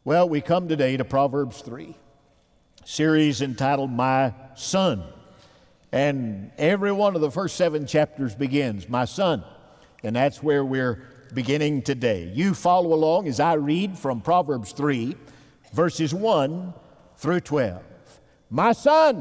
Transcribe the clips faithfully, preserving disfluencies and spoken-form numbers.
Well, we come today to Proverbs three, series entitled My Son. And every one of the first seven chapters begins, My son. And that's where we're beginning today. You follow along as I read from Proverbs three, verses one through twelve. My son,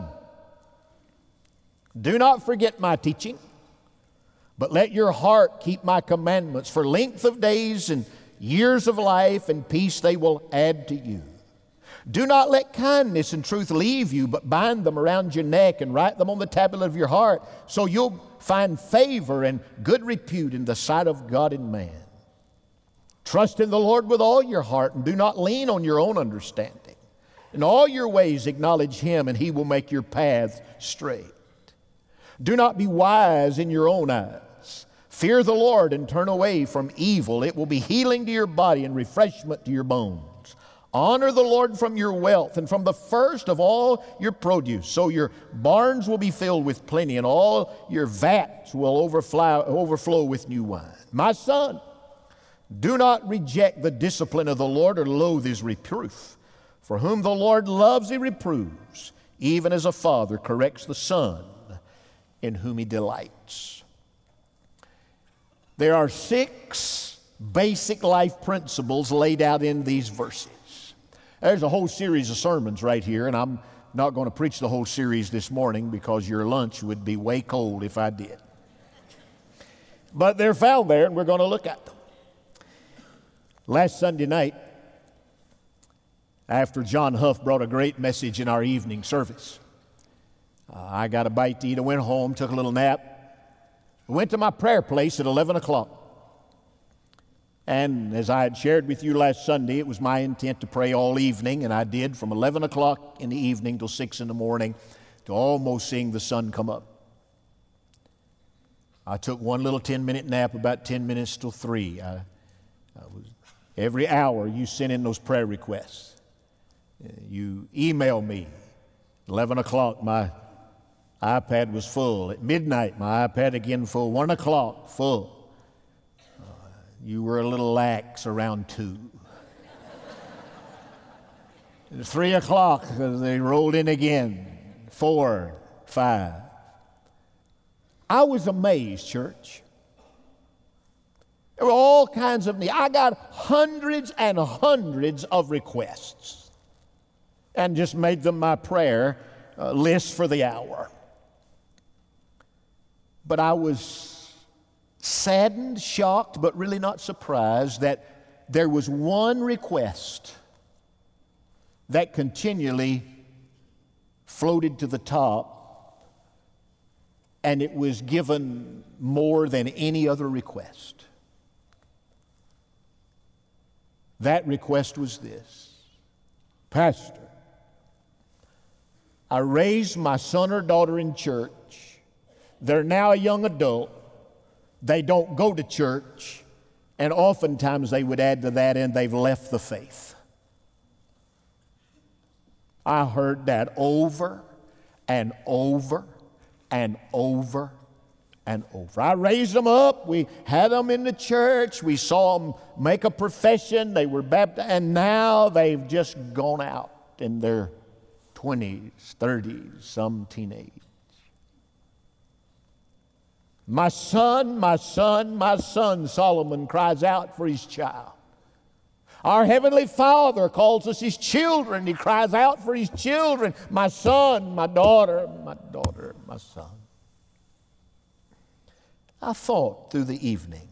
do not forget my teaching, but let your heart keep my commandments. For length of days and years of life and peace they will add to you. Do not let kindness and truth leave you, but bind them around your neck and write them on the tablet of your heart, so you'll find favor and good repute in the sight of God and man. Trust in the Lord with all your heart, and do not lean on your own understanding. In all your ways acknowledge Him, and He will make your paths straight. Do not be wise in your own eyes. Fear the Lord and turn away from evil. It will be healing to your body and refreshment to your bones. Honor the Lord from your wealth and from the first of all your produce. So your barns will be filled with plenty, and all your vats will overflow, overflow with new wine. My son, do not reject the discipline of the Lord or loathe His reproof. For whom the Lord loves, He reproves, even as a father corrects the son in whom He delights. There are six basic life principles laid out in these verses. There's a whole series of sermons right here, and I'm not going to preach the whole series this morning because your lunch would be way cold if I did. But they're found there, and we're going to look at them. Last Sunday night, after John Huff brought a great message in our evening service, uh, I got a bite to eat. I went home, took a little nap. I went to my prayer place at eleven o'clock. And as I had shared with you last Sunday, it was my intent to pray all evening, and I did from eleven o'clock in the evening till six in the morning, to almost seeing the sun come up. I took one little ten-minute nap about ten minutes till three. I, I was, every hour you sent in those prayer requests. You email me. eleven o'clock, my iPad was full. At midnight, my iPad again full. one o'clock, full. Uh, you were a little lax around two. At three o'clock, they rolled in again. four, five. I was amazed, church. There were all kinds of needs. I got hundreds and hundreds of requests and just made them my prayer uh, list for the hour. But I was saddened, shocked, but really not surprised that there was one request that continually floated to the top, and it was given more than any other request. That request was this: Pastor, I raised my son or daughter in church. They're now a young adult. They don't go to church, and oftentimes they would add to that, and they've left the faith. I heard that over and over and over and over. I raised them up. We had them in the church. We saw them make a profession. They were baptized, and now they've just gone out in their twenties, thirties, some teenage. My son, my son, my son, Solomon cries out for his child. Our Heavenly Father calls us His children. He cries out for His children. My son, my daughter, my daughter, my son. I thought through the evening,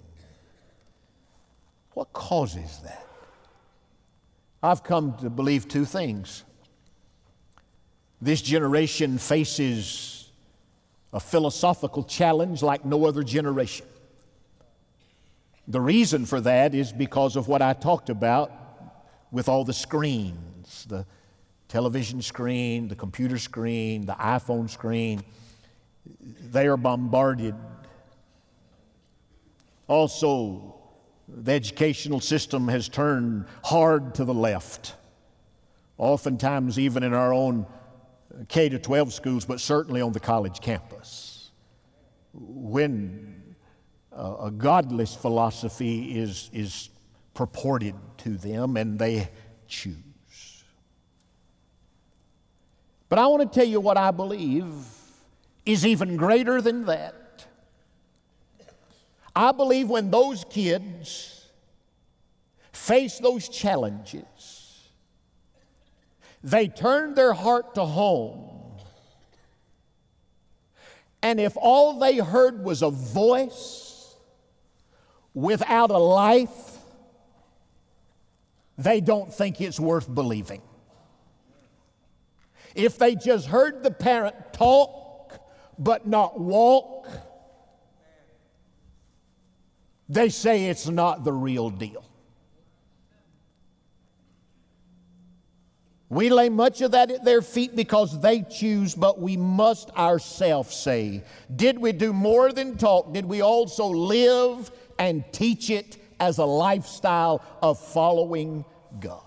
what causes that? I've come to believe two things. This generation faces a philosophical challenge like no other generation. The reason for that is because of what I talked about with all the screens, the television screen, the computer screen, the iPhone screen. They are bombarded. Also, the educational system has turned hard to the left. Oftentimes even in our own K to twelve schools, but certainly on the college campus. When uh, a godless philosophy is, is purported to them, and they choose. But I want to tell you what I believe is even greater than that. I believe when those kids face those challenges, they turn their heart to home. And if all they heard was a voice without a life, they don't think it's worth believing. If they just heard the parent talk but not walk, they say it's not the real deal. We lay much of that at their feet because they choose, but we must ourselves say, did we do more than talk? Did we also live and teach it as a lifestyle of following God?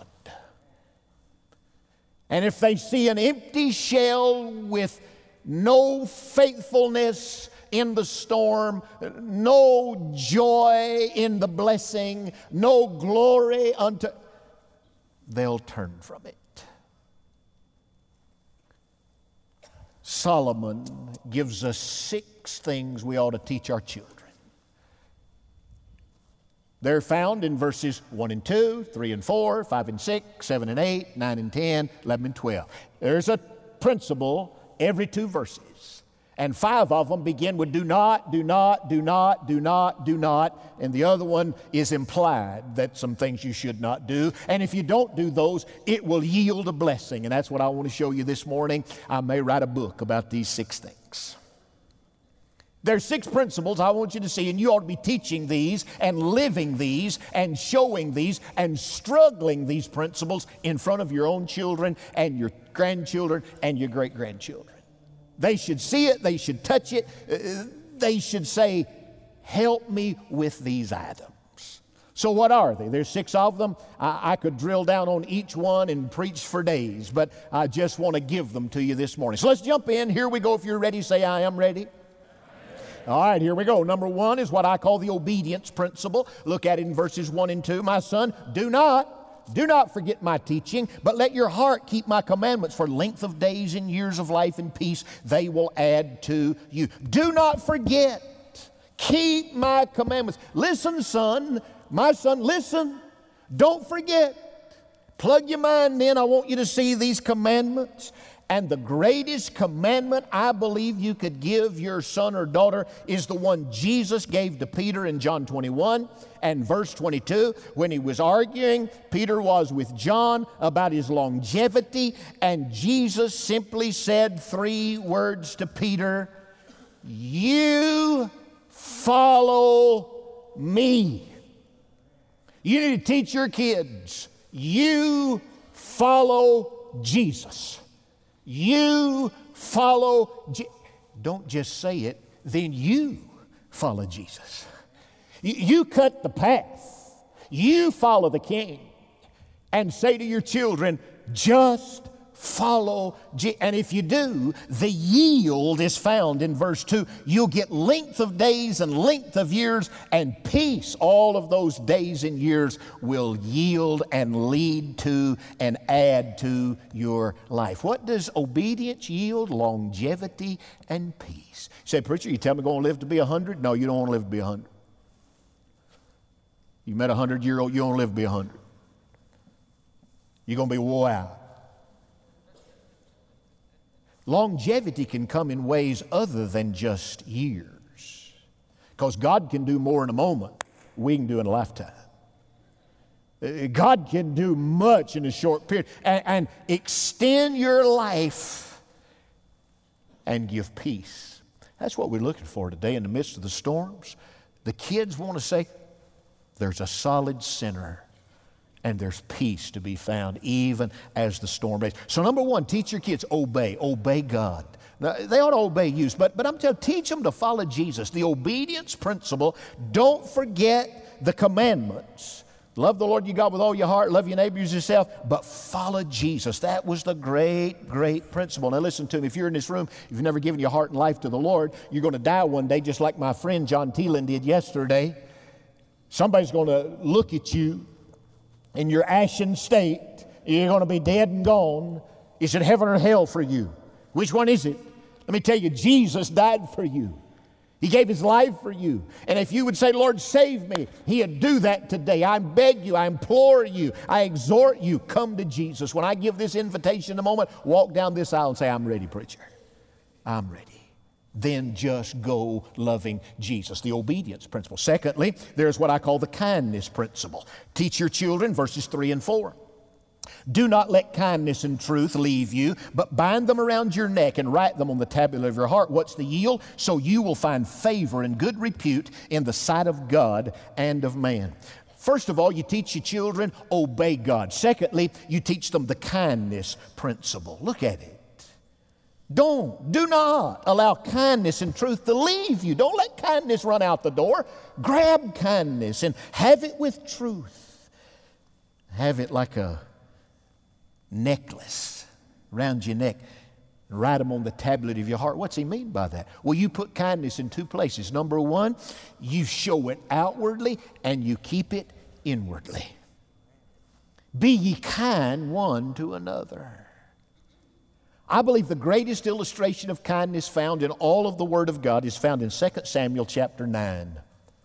And if they see an empty shell with no faithfulness in the storm, no joy in the blessing, no glory unto, they'll turn from it. Solomon gives us six things we ought to teach our children. They're found in verses one and two, three and four, five and six, seven and eight, nine and ten, eleven and twelve. There's a principle every two verses. And five of them begin with do not, do not, do not, do not, do not. And the other one is implied that some things you should not do. And if you don't do those, it will yield a blessing. And that's what I want to show you this morning. I may write a book about these six things. There's six principles I want you to see, and you ought to be teaching these and living these and showing these and struggling these principles in front of your own children and your grandchildren and your great-grandchildren. They should see it. They should touch it. Uh, they should say, help me with these items. So what are they? There's six of them. I, I could drill down on each one and preach for days, but I just want to give them to you this morning. So let's jump in. Here we go. If you're ready, say, I am ready. All right, here we go. Number one is what I call the obedience principle. Look at it in verses one and two. My son, do not Do not forget my teaching, but let your heart keep my commandments. For length of days and years of life and peace they will add to you. Do not forget. Keep my commandments. Listen, son. My son, listen. Don't forget. Plug your mind in. I want you to see these commandments. And the greatest commandment I believe you could give your son or daughter is the one Jesus gave to Peter in John twenty-one and verse twenty-two. When he was arguing, Peter was with John about his longevity, and Jesus simply said three words to Peter: you follow me. You need to teach your kids, you follow Jesus. You follow Je- Don't just say it, then you follow Jesus. You, you cut the path. You follow the King. And say to your children, just follow Je- And if you do, the yield is found in verse two. You'll get length of days and length of years and peace. All of those days and years will yield and lead to and add to your life. What does obedience yield? Longevity and peace. You say, preacher, you tell me I'm going to live to be one hundred? No, you don't want to live to be one hundred. You met a hundred-year-old, you don't live to be one hundred. You're going to be wore out. Longevity can come in ways other than just years. Because God can do more in a moment we can do in a lifetime. God can do much in a short period and, and extend your life and give peace. That's what we're looking for today in the midst of the storms. The kids want to say, there's a solid center and there's peace to be found even as the storm rages. So number one, teach your kids, obey, obey God. Now, they ought to obey you, but, but I'm telling you, teach them to follow Jesus. The obedience principle, don't forget the commandments. Love the Lord your God with all your heart, love your neighbor as yourself, but follow Jesus. That was the great, great principle. Now listen to me, if you're in this room, if you've never given your heart and life to the Lord, you're going to die one day just like my friend John Thielen did yesterday. Somebody's going to look at you in your ashen state You're going to be dead and gone. Is it heaven or hell for you? Which one is it? Let me tell you, Jesus died for you. He gave His life for you. And if you would say, Lord, save me, He'd do that today. I beg you, I implore you, I exhort you, come to Jesus. When I give this invitation in a moment, walk down this aisle and say, I'm ready, preacher. I'm ready. Then just go loving Jesus, the obedience principle. Secondly, there's what I call the kindness principle. Teach your children, verses three and four. Do not let kindness and truth leave you, but bind them around your neck and write them on the tablet of your heart. What's the yield? So you will find favor and good repute in the sight of God and of man. First of all, you teach your children, obey God. Secondly, you teach them the kindness principle. Look at it. Don't, do not allow kindness and truth to leave you. Don't let kindness run out the door. Grab kindness and have it with truth. Have it like a necklace around your neck. Write them on the tablet of your heart. What's he mean by that? Well, you put kindness in two places. Number one, you show it outwardly and you keep it inwardly. Be ye kind one to another. I believe the greatest illustration of kindness found in all of the Word of God is found in Second Samuel chapter nine.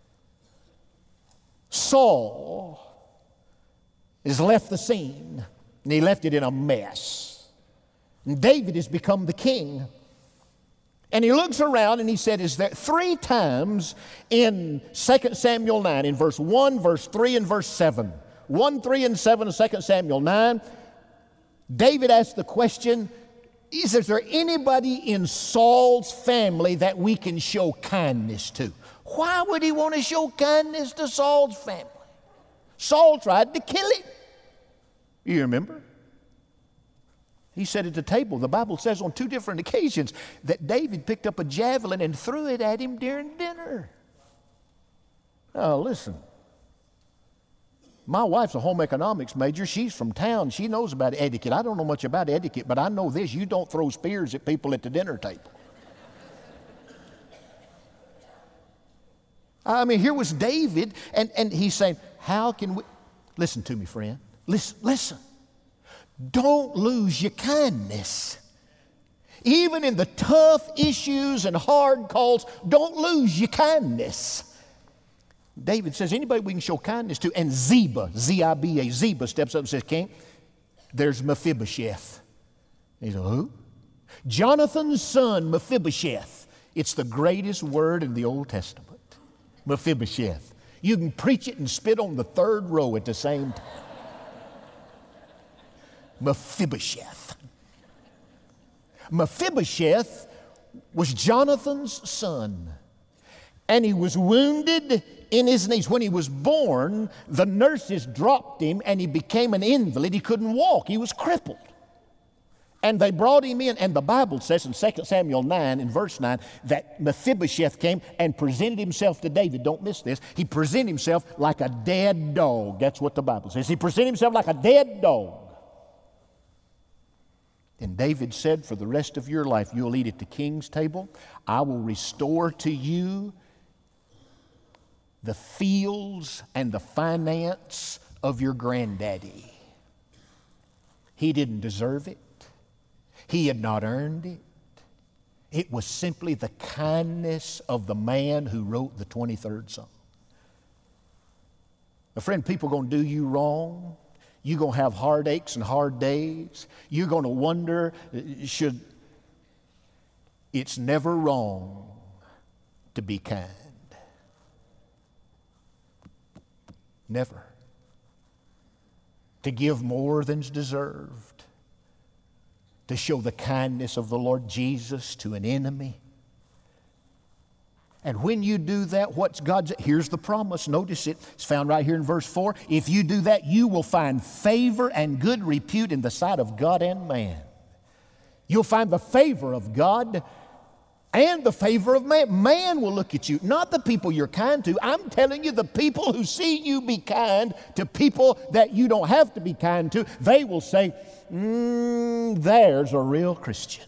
Saul has left the scene, and he left it in a mess. And David has become the king. And he looks around and he said, is there three times in Second Samuel nine, in verse one, verse three, and verse seven. one, three, and seven of Second Samuel nine, David asked the question, Is, is there anybody in Saul's family that we can show kindness to? Why would he want to show kindness to Saul's family? Saul tried to kill him. You remember? He said at the table, the Bible says on two different occasions that David picked up a javelin and threw it at him during dinner. Now listen. My wife's a home economics major. She's from town. She knows about etiquette. I don't know much about etiquette, but I know this. You don't throw spears at people at the dinner table. I mean, here was David, and, and he's saying, how can we... Listen to me, friend. Listen, listen. Don't lose your kindness. Even in the tough issues and hard calls, don't lose your kindness. David says, anybody we can show kindness to. And Ziba, Z I B A, Ziba steps up and says, King, there's Mephibosheth. He said, who? Jonathan's son, Mephibosheth. It's the greatest word in the Old Testament. Mephibosheth. You can preach it and spit on the third row at the same time. Mephibosheth. Mephibosheth was Jonathan's son. And he was wounded in his knees. When he was born, the nurses dropped him and he became an invalid. He couldn't walk. He was crippled. And they brought him in, and the Bible says in Second Samuel nine, in verse nine, that Mephibosheth came and presented himself to David. Don't miss this. He presented himself like a dead dog. That's what the Bible says. He presented himself like a dead dog. And David said, for the rest of your life, you'll eat at the king's table. I will restore to you the fields and the finance of your granddaddy. He didn't deserve it. He had not earned it. It was simply the kindness of the man who wrote the twenty-third Psalm. My friend, people are going to do you wrong. You're going to have heartaches and hard days. You're going to wonder, should... It's never wrong to be kind. Never. To give more than's deserved. To show the kindness of the Lord Jesus to an enemy. And when you do that, what's God's... Here's the promise. Notice it. It's found right here in verse four. If you do that, you will find favor and good repute in the sight of God and man. You'll find the favor of God and the favor of man. Man will look at you, not the people you're kind to. I'm telling you, the people who see you be kind to people that you don't have to be kind to, they will say, mm, there's a real Christian.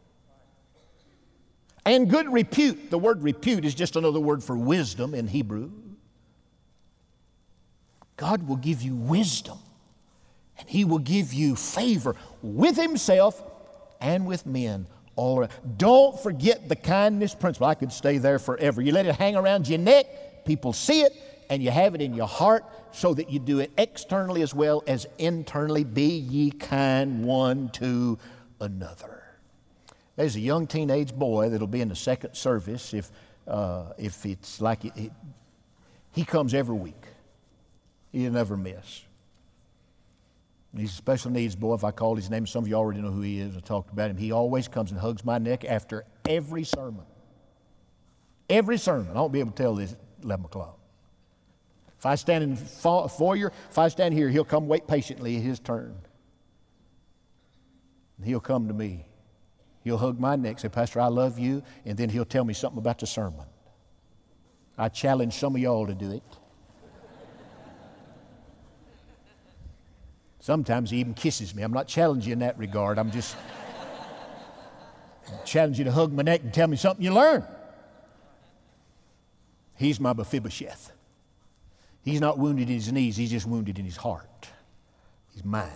And good repute. The word repute is just another word for wisdom in Hebrew. God will give you wisdom And He will give you favor with Himself and with men all around. Don't forget the kindness principle. I could stay there forever. You let it hang around your neck, people see it, and you have it in your heart so that you do it externally as well as internally. Be ye kind one to another. There's a young teenage boy that'll be in the second service if, uh, if it's like it, it, he comes every week. He'll never miss. He's a special needs boy. If I called his name, some of you already know who he is. I talked about him. He always comes and hugs my neck after every sermon. Every sermon. I won't be able to tell this at eleven o'clock. If I stand in the foyer, if I stand here, he'll come wait patiently his turn. And he'll come to me. He'll hug my neck, say, Pastor, I love you, and then he'll tell me something about the sermon. I challenge some of y'all to do it. Sometimes he even kisses me. I'm not challenging you in that regard. I'm just challenging you to hug my neck and tell me something you learn. He's my Mephibosheth. He's not wounded in his knees. He's just wounded in his heart, his mind.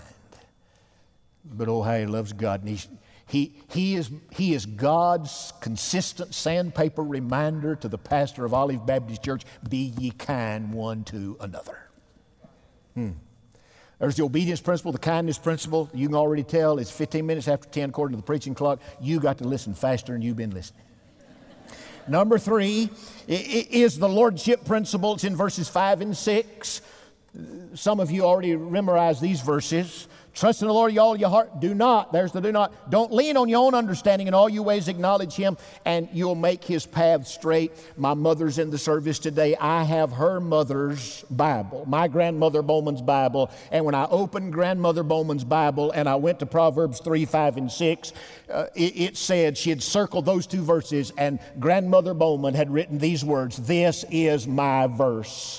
But oh, how he loves God. And he's, he, he, is, he is God's consistent sandpaper reminder to the pastor of Olive Baptist Church, be ye kind one to another. Hmm. There's the obedience principle, the kindness principle. You can already tell it's fifteen minutes after ten according to the preaching clock. You got to listen faster than you've been listening. Number three is the lordship principle. It's in verses five and six. Some of you already memorized these verses. Trust in the Lord with all your heart. Do not, there's the do not. Don't lean on your own understanding. In all your ways acknowledge Him, and you'll make His path straight. My mother's in the service today. I have her mother's Bible, my grandmother Bowman's Bible. And when I opened grandmother Bowman's Bible and I went to Proverbs three, five, and six, uh, it, it said she had circled those two verses, and grandmother Bowman had written these words, this is my verse.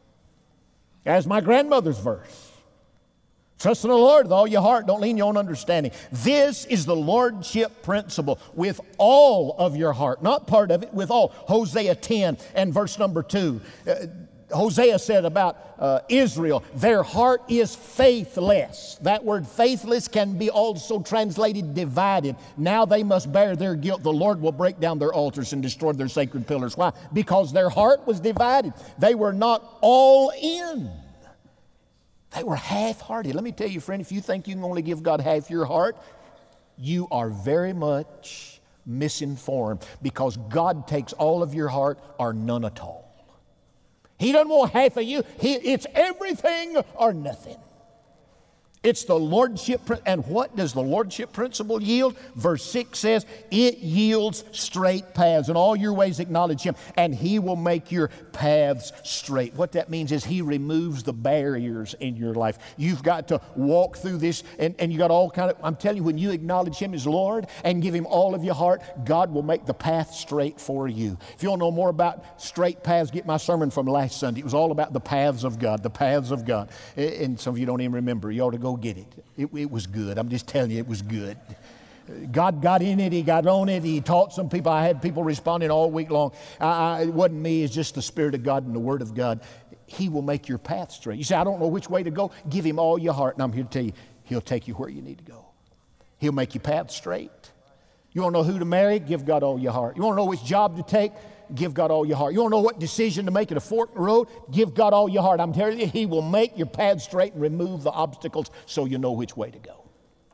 As my grandmother's verse. Trust in the Lord with all your heart. Don't lean on your own understanding. This is the lordship principle with all of your heart. Not part of it, with all. Hosea ten and verse number two. Uh, Hosea said about uh, Israel, their heart is faithless. That word faithless can be also translated divided. Now they must bear their guilt. The Lord will break down their altars and destroy their sacred pillars. Why? Because their heart was divided. They were not all in. They were half-hearted. Let me tell you, friend, if you think you can only give God half your heart, you are very much misinformed, because God takes all of your heart or none at all. He doesn't want half of you. He, it's everything or nothing. It's the lordship. And what does the lordship principle yield? Verse six says, it yields straight paths. In all your ways acknowledge Him, and He will make your paths straight. What that means is He removes the barriers in your life. You've got to walk through this, and, and you got all kind of, I'm telling you, when you acknowledge Him as Lord and give Him all of your heart, God will make the path straight for you. If you want to know more about straight paths, get my sermon from last Sunday. It was all about the paths of God, the paths of God. And some of you don't even remember. You ought to go get it. It, it was good. I'm just telling you, it was good. God got in it. He got on it. He taught some people. I had people responding all week long. I, I, it wasn't me. It's just the Spirit of God and the Word of God. He will make your path straight. You say, I don't know which way to go. Give Him all your heart. And I'm here to tell you, He'll take you where you need to go. He'll make your path straight. You want to know who to marry? Give God all your heart. You want to know which job to take? Give God all your heart. You want to know what decision to make at a fork in the road? Give God all your heart. I'm telling you, He will make your path straight and remove the obstacles so you know which way to go.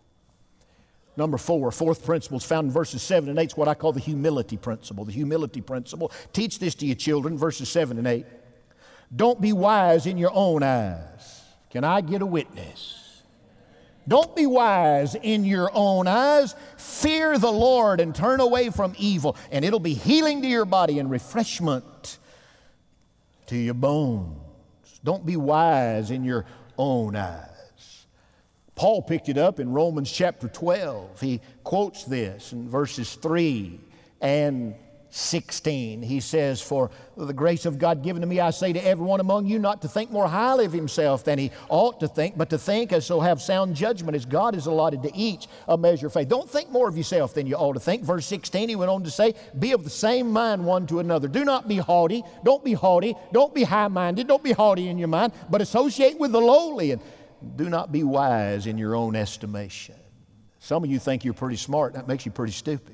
Number four, fourth principle is found in verses seven and eight. It's what I call the humility principle. The humility principle. Teach this to your children, verses seven and eight. Don't be wise in your own eyes. Can I get a witness? Don't be wise in your own eyes. Fear the Lord and turn away from evil, and it'll be healing to your body and refreshment to your bones. Don't be wise in your own eyes. Paul picked it up in Romans chapter twelve. He quotes this in verses three and sixteen. He says, for the grace of God given to me, I say to everyone among you not to think more highly of himself than he ought to think, but to think as so have sound judgment as God has allotted to each a measure of faith. Don't think more of yourself than you ought to think. Verse sixteen, he went on to say, be of the same mind one to another. Do not be haughty. Don't be haughty. Don't be high-minded. Don't be haughty in your mind, but associate with the lowly. And do not be wise in your own estimation. Some of you think you're pretty smart. That makes you pretty stupid.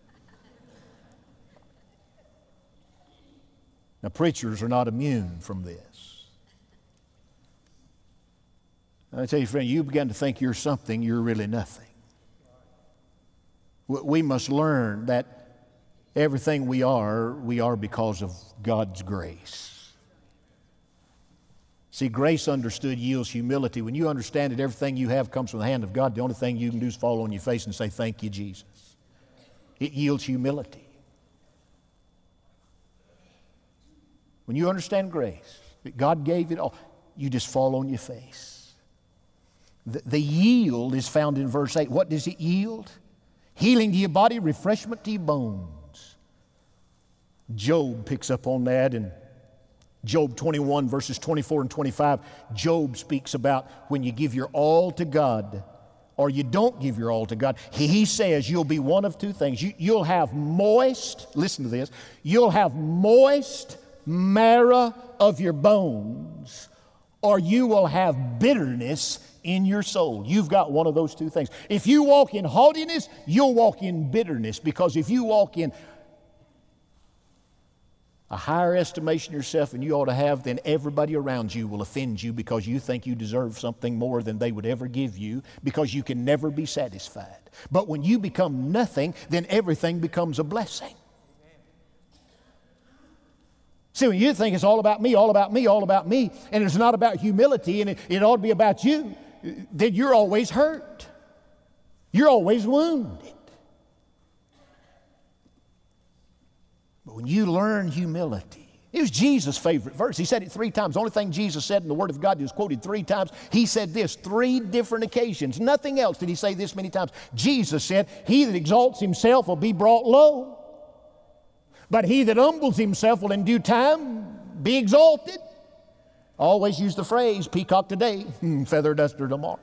Now, preachers are not immune from this. I tell you, friend, you begin to think you're something, you're really nothing. We must learn that everything we are, we are because of God's grace. See, grace understood yields humility. When you understand that everything you have comes from the hand of God, the only thing you can do is fall on your face and say, thank you, Jesus. It yields humility. When you understand grace, that God gave it all, you just fall on your face. The, the yield is found in verse eight. What does it yield? Healing to your body, refreshment to your bones. Job picks up on that in Job twenty-one, verses twenty-four and twenty-five. Job speaks about when you give your all to God or you don't give your all to God. He, he says you'll be one of two things. You, you'll have moist, listen to this, you'll have moist marrow of your bones, or you will have bitterness in your soul. You've got one of those two things. If you walk in haughtiness, you'll walk in bitterness, because if you walk in a higher estimation of yourself than you ought to have, then everybody around you will offend you because you think you deserve something more than they would ever give you, because you can never be satisfied. But when you become nothing, then everything becomes a blessing. See, when you think it's all about me, all about me, all about me, and it's not about humility and it, it ought to be about you, then you're always hurt. You're always wounded. But when you learn humility, it was Jesus' favorite verse. He said it three times. The only thing Jesus said in the Word of God is quoted three times. He said this three different occasions. Nothing else did he say this many times. Jesus said, he that exalts himself will be brought low, but he that humbles himself will in due time be exalted. I always use the phrase, peacock today, feather duster tomorrow.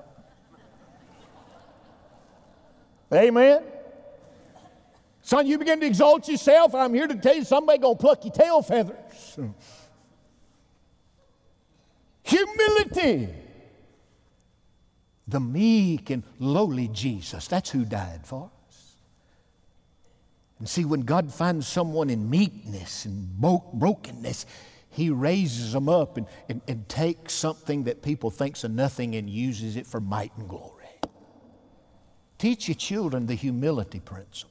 Amen. Son, you begin to exalt yourself, I'm here to tell you somebody's going to pluck your tail feathers. Humility. The meek and lowly Jesus, that's who died for us. And see, when God finds someone in meekness and brokenness, he raises them up and, and, and takes something that people think's a nothing and uses it for might and glory. Teach your children the humility principle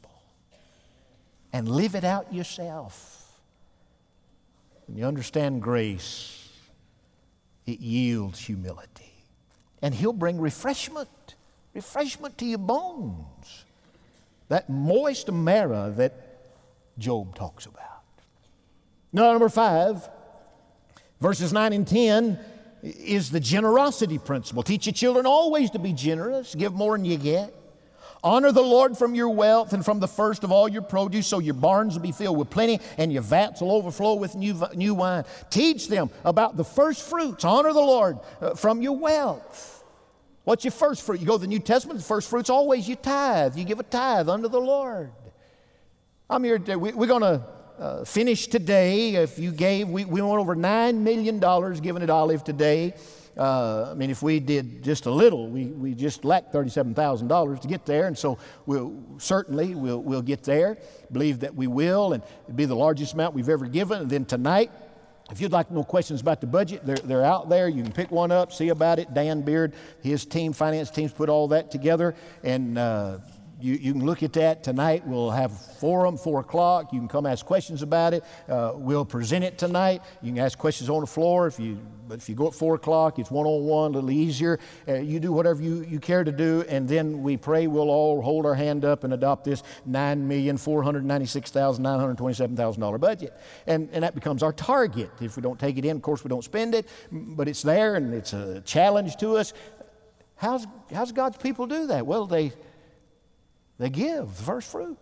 and live it out yourself. When you understand grace, it yields humility. And he'll bring refreshment, refreshment to your bones. That moist marrow that Job talks about. Now, number five, verses nine and ten is the generosity principle. Teach your children always to be generous. Give more than you get. Honor the Lord from your wealth and from the first of all your produce, so your barns will be filled with plenty and your vats will overflow with new, new wine. Teach them about the first fruits. Honor the Lord uh, from your wealth. What's your first fruit? You go to the New Testament, the first fruit's always your tithe. You give a tithe unto the Lord. I'm here today. We, we're going to uh, finish today. If you gave, we, we went over nine million dollars given at Olive today. Uh, I mean, if we did just a little, we, we just lacked thirty-seven thousand dollars to get there, and so we'll certainly we'll, we'll get there. Believe that we will, and it'll be the largest amount we've ever given. And then tonight, if you'd like to know questions about the budget, they're, they're out there. You can pick one up, see about it. Dan Beard, his team, finance teams put all that together, and uh, You, you can look at that tonight. We'll have forum, four o'clock. You can come ask questions about it. Uh, we'll present it tonight. You can ask questions on the floor. If you, but if you go at four o'clock, it's one-on-one, a little easier. Uh, you do whatever you, you care to do, and then we pray we'll all hold our hand up and adopt this nine million four hundred ninety-six thousand nine hundred twenty-seven thousand dollars budget. And, and that becomes our target. If we don't take it in, of course, we don't spend it, but it's there, and it's a challenge to us. How's, how's God's people do that? Well, they... They give the first fruit.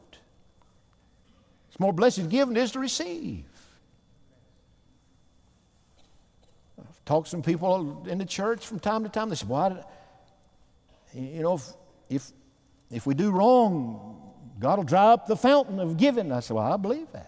It's more blessed to give than it is to receive. I've talked to some people in the church from time to time. They say, "Why did you know if if if we do wrong, God will dry up the fountain of giving?" I said, "Well, I believe that."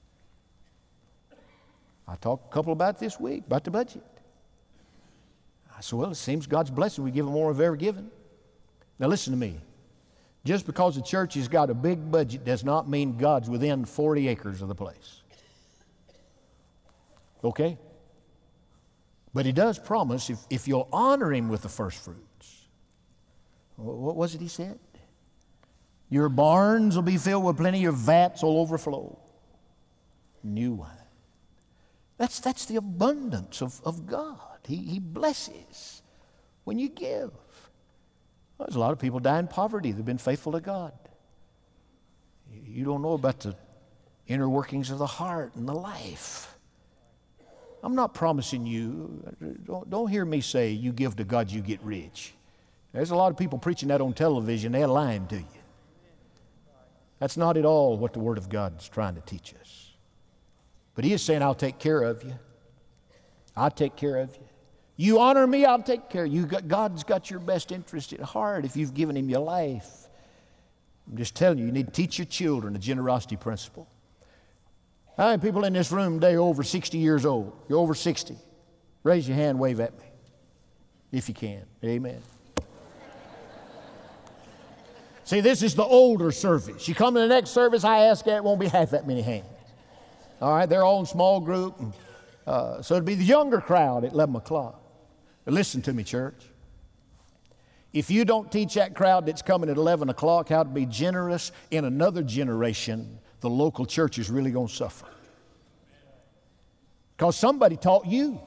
I talked to a couple about it this week, about the budget. I said, well, it seems God's blessing. We give them more than we've ever given. Now listen to me. Just because the church has got a big budget does not mean God's within forty acres of the place. Okay? But He does promise if, if you'll honor Him with the first fruits. What was it He said? Your barns will be filled with plenty, your vats will overflow. New wine. That's, that's the abundance of, of God. He, he blesses when you give. Well, there's a lot of people die in poverty. They've been faithful to God. You don't know about the inner workings of the heart and the life. I'm not promising you, don't, don't hear me say you give to God, you get rich. There's a lot of people preaching that on television. They're lying to you. That's not at all what the Word of God is trying to teach us. But He is saying, I'll take care of you. I'll take care of you. You honor me, I'll take care of you. God's got your best interest at heart if you've given Him your life. I'm just telling you, you need to teach your children the generosity principle. How many people in this room today are over sixty years old? You're over sixty. Raise your hand, wave at me. If you can. Amen. See, this is the older service. You come to the next service, I ask that, it won't be half that many hands. All right, they're all in small group. And, uh, so it'd be the younger crowd at eleven o'clock. But listen to me, church. If you don't teach that crowd that's coming at eleven o'clock how to be generous in another generation, the local church is really going to suffer. Because somebody taught you.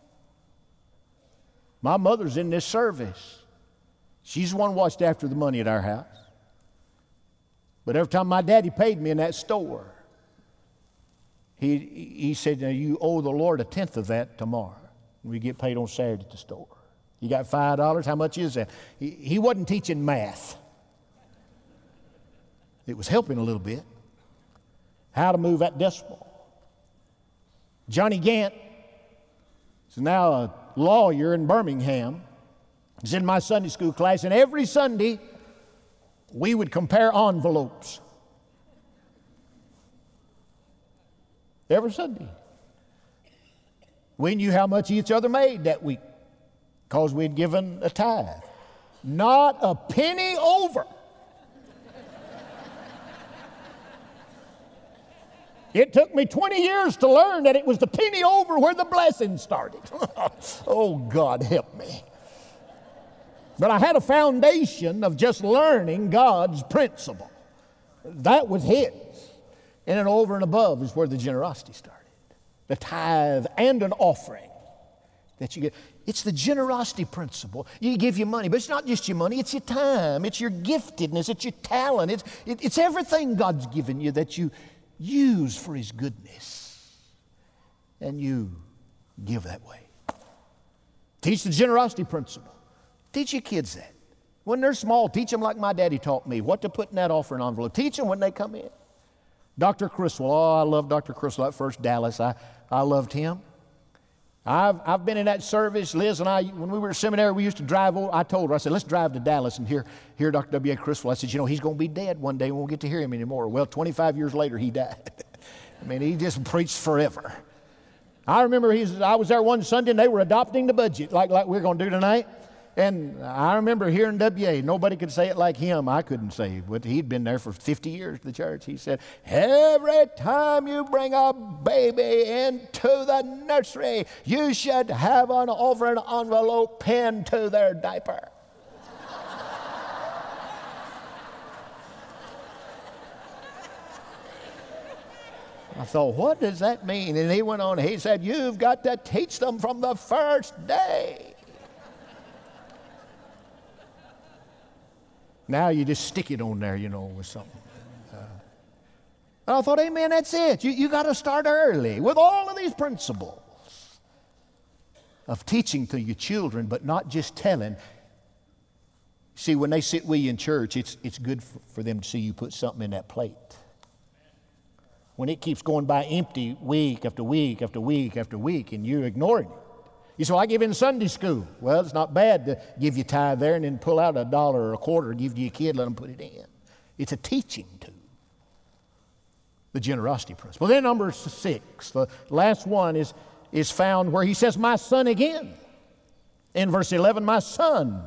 My mother's in this service. She's the one who watched after the money at our house. But every time my daddy paid me in that store, he, he said, now you owe the Lord a tenth of that tomorrow. We get paid on Saturday at the store. You got five dollars, how much is that? He, he wasn't teaching math. It was helping a little bit. How to move that decimal. Johnny Gant is now a lawyer in Birmingham. He's in my Sunday school class, and every Sunday we would compare envelopes. Every Sunday. We knew how much each other made that week because we'd given a tithe. Not a penny over. It took me twenty years to learn that it was the penny over where the blessing started. Oh, God help me. But I had a foundation of just learning God's principle. That was His. And then over and above is where the generosity started. The tithe and an offering that you get. It's the generosity principle. You give your money, but it's not just your money. It's your time. It's your giftedness. It's your talent. It's, it, it's everything God's given you that you use for His goodness. And you give that way. Teach the generosity principle. Teach your kids that. When they're small, teach them like my daddy taught me, what to put in that offering envelope. Teach them when they come in. Doctor Criswell, oh, I love Doctor Criswell at First Dallas. I, I loved him. I've, I've been in that service. Liz and I, when we were at seminary, we used to drive over. I told her, I said, let's drive to Dallas and hear, hear Doctor W A Criswell. I said, you know, he's going to be dead one day. We won't get to hear him anymore. Well, twenty-five years later, he died. I mean, he just preached forever. I remember he's, I was there one Sunday, and they were adopting the budget like, like we're going to do tonight. And I remember hearing W A, nobody could say it like him. I couldn't say it, but he'd been there for fifty years, the church. He said, every time you bring a baby into the nursery, you should have an offering envelope pinned to their diaper. I thought, what does that mean? And he went on, he said, you've got to teach them from the first day. Now you just stick it on there, you know, with something. Uh, and I thought, hey, man, that's it. You, you got to start early with all of these principles of teaching to your children, but not just telling. See, when they sit with you in church, it's, it's good for, for them to see you put something in that plate. When it keeps going by empty week after week after week after week, and you're ignoring it. You say, well, I give in Sunday school. Well, it's not bad to give you tithe there and then pull out a dollar or a quarter, give to your kid, let them put it in. It's a teaching tool. The generosity principle. Then number six, the last one is, is found where he says, my son again. In verse eleven, my son,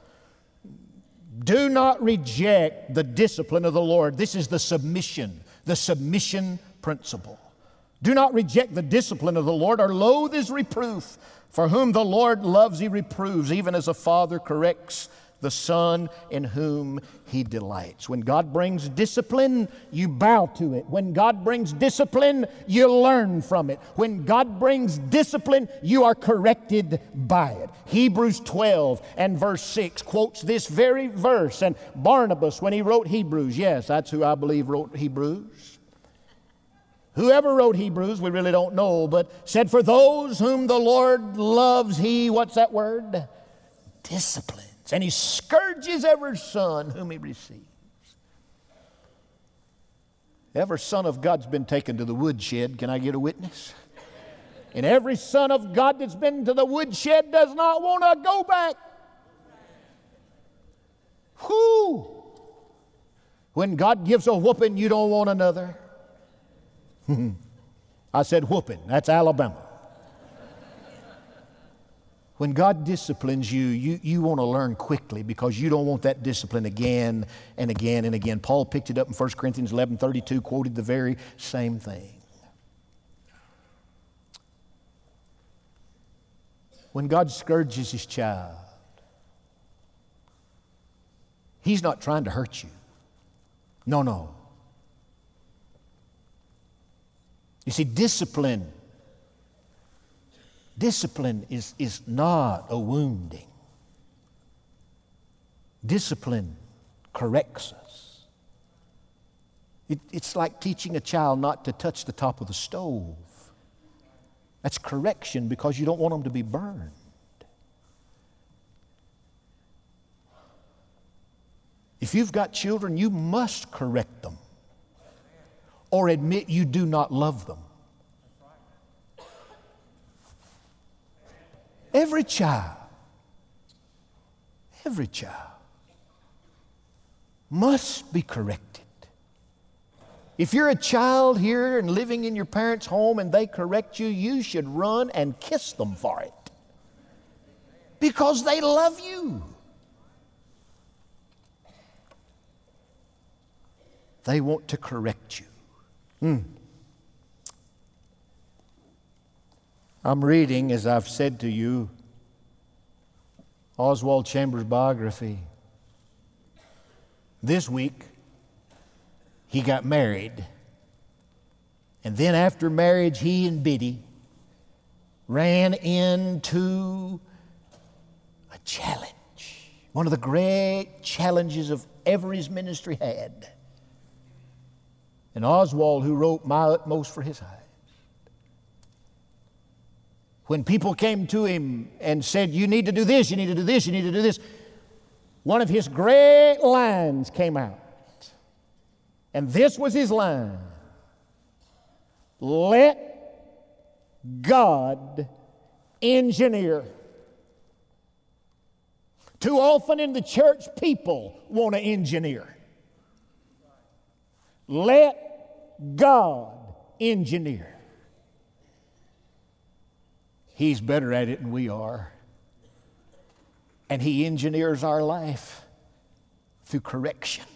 do not reject the discipline of the Lord. This is the submission, the submission principle. Do not reject the discipline of the Lord, or loathe His reproof. For whom the Lord loves, He reproves, even as a father corrects the son in whom He delights. When God brings discipline, you bow to it. When God brings discipline, you learn from it. When God brings discipline, you are corrected by it. Hebrews twelve and verse six quotes this very verse. And Barnabas, when he wrote Hebrews, yes, that's who I believe wrote Hebrews. Whoever wrote Hebrews, we really don't know, but said, for those whom the Lord loves, He, what's that word? Disciplines. And He scourges every son whom He receives. Every son of God's been taken to the woodshed. Can I get a witness? And every son of God that's been to the woodshed does not want to go back. Whew! When God gives a whooping, you don't want another. I said whooping. That's Alabama. When God disciplines you, you, you want to learn quickly because you don't want that discipline again and again and again. Paul picked it up in First Corinthians eleven thirty-two, quoted the very same thing. When God scourges His child, He's not trying to hurt you. No, no. You see, discipline, discipline is, is not a wounding. Discipline corrects us. It, it's like teaching a child not to touch the top of the stove. That's correction because you don't want them to be burned. If you've got children, you must correct them or admit you do not love them. Every child, every child must be corrected. If you're a child here and living in your parents' home and they correct you, you should run and kiss them for it because they love you. They want to correct you. Hmm. I'm reading, as I've said to you, Oswald Chambers' biography. This week, he got married. And then after marriage, he and Biddy ran into a challenge. One of the great challenges of ever his ministry had. And Oswald, who wrote My Utmost for His Eyes, when people came to him and said, you need to do this, you need to do this, you need to do this, one of his great lines came out. And this was his line: let God engineer. Too often in the church, people want to engineer. Let God engineer. He's better at it than we are. And He engineers our life through correction.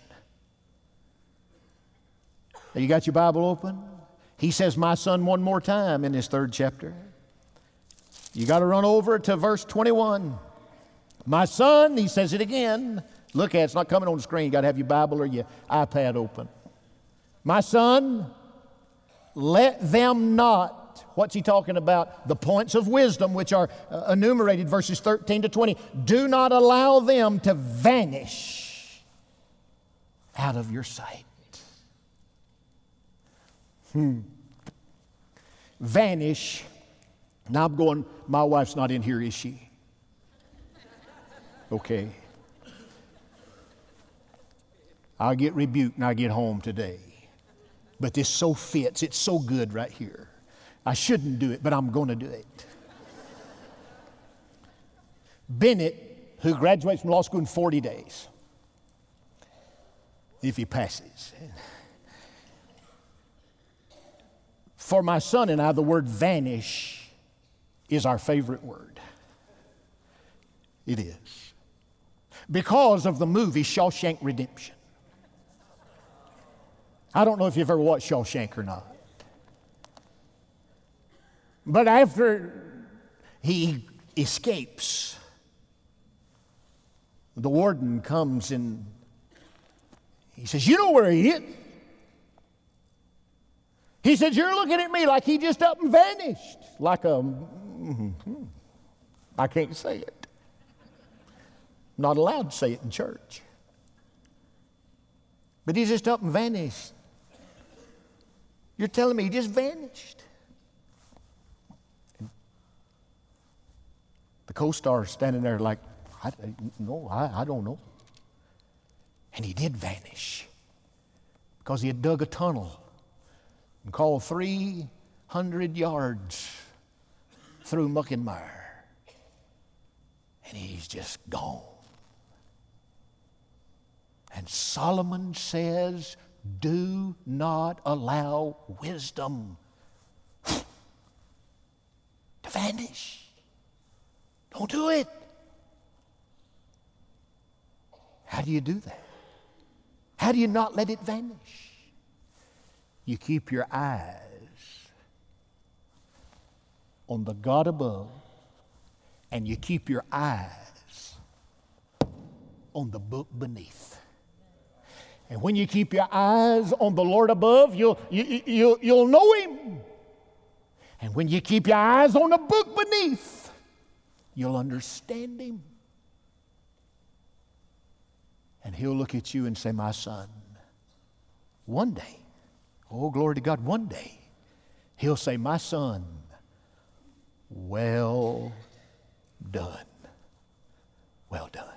Now, you got your Bible open? He says, my son, one more time in this third chapter. You got to run over to verse twenty-one. My son, he says it again. Look at it, it's not coming on the screen. You got to have your Bible or your iPad open. My son, let them not, what's he talking about? The points of wisdom which are uh, enumerated, verses thirteen to twenty. Do not allow them to vanish out of your sight. Hmm. Vanish. Now I'm going, my wife's not in here, is she? Okay. I'll get rebuked when I get home today. But this so fits. It's so good right here. I shouldn't do it, but I'm going to do it. Bennett, who graduates from law school in forty days, if he passes. For my son and I, the word vanish is our favorite word. It is. Because of the movie Shawshank Redemption. I don't know if you've ever watched Shawshank or not. But after he escapes, the warden comes and he says, "You know where he is?" He said, "You're looking at me like he just up and vanished." Like a, mm-hmm, I can't say it. I'm not allowed to say it in church. But he just up and vanished. You're telling me he just vanished? And the co-star is standing there like, I, no, I, I don't know. And he did vanish because he had dug a tunnel and crawled three hundred yards through muck and mire. And he's just gone. And Solomon says, do not allow wisdom to vanish. Don't do it. How do you do that? How do you not let it vanish? You keep your eyes on the God above, and you keep your eyes on the book beneath. And when you keep your eyes on the Lord above, you'll, you, you, you'll know Him. And when you keep your eyes on the book beneath, you'll understand Him. And He'll look at you and say, my son, one day, oh, glory to God, one day, He'll say, my son, well done. Well done.